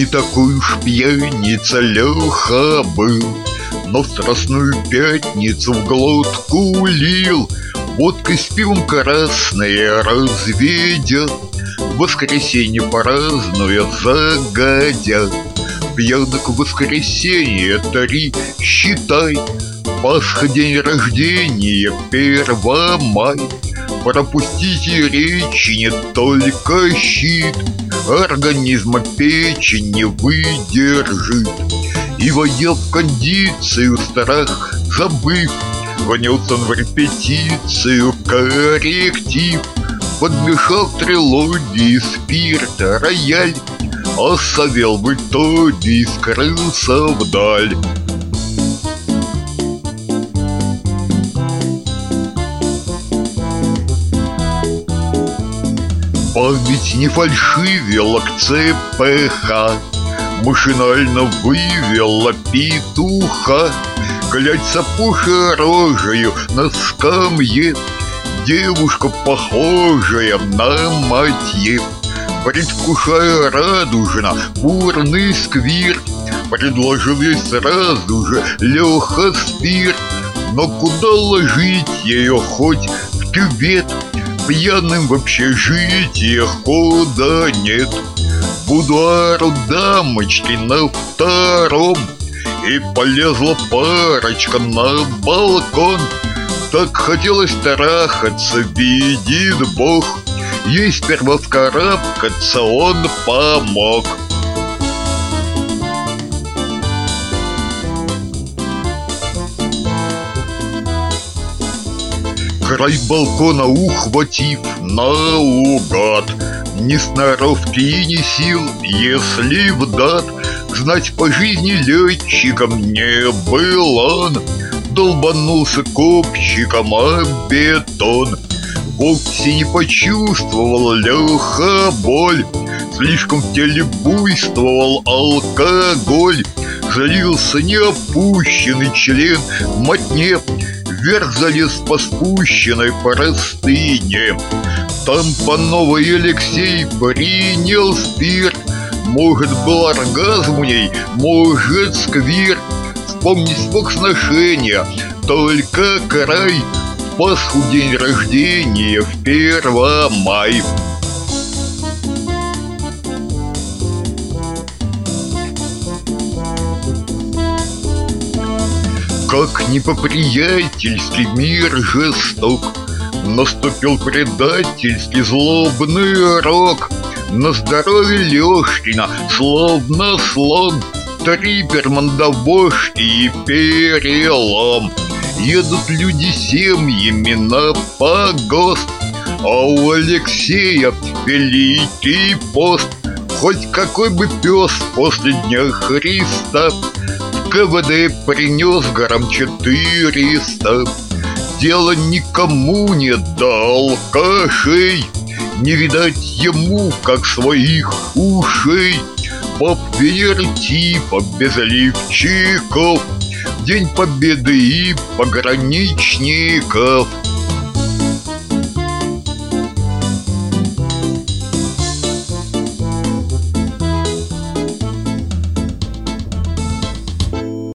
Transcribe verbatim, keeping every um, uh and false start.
Не такой уж пьяница Леха был, но в Страстную Пятницу в глотку лил. Водкой с пивом красное разведя, в воскресенье празднуя загодя. Пьянок в воскресенье три считай, Пасха, день рождения, Первомай. Пропустите речи не только щит, организма печень не выдержит. И, войдя в кондицию, страх забыв, рванется он в репетицию, корректив. Подмешал в трилогии спирта рояль, а Савел в итоге скрылся вдаль. Память не фальшивила к ЦПХ, машинально вывела петуха. Глядь с опухшей рожею на скамье, девушка, похожая на матье. Предвкушая радужно бурный сквир, предложил ей сразу же Леха спирт. Но куда ложить ее хоть в кювет? Пьяным в общежитиях хода нет. Будуару дамочки на втором, и полезла парочка на балкон. Так хотелось трахаться, видит Бог, ей сперва вкарабкаться он помог. Край балкона ухватив наугад, ни сноровки и ни сил, если вдат. Знать, по жизни летчиком не был он, долбанулся копчиком о бетон. Вовсе не почувствовал Леха боль, слишком в теле буйствовал алкоголь. Залился неопущенный член в мотне, вверх залез по спущенной простыне. Там по новой Алексей принял спирт. Может, был оргазм у ней, может, сквирт. Вспомнить смог сношения только край, в Пасху, день рождения, в Первомай. Как не по-приятельски мир жесток, наступил предательский злобный рок. На здоровье Лёшкина, словно слон, трипер, мандавошки и перелом. Едут люди семьями на погост, а у Алексея великий пост. Хоть какой бы пес после Дня Христа в КВД принес грамм четыреста. Дело никому не до алкашей, не видать ему, как своих ушей. Поп Венеры типа без лифчиков, День Победы и пограничников.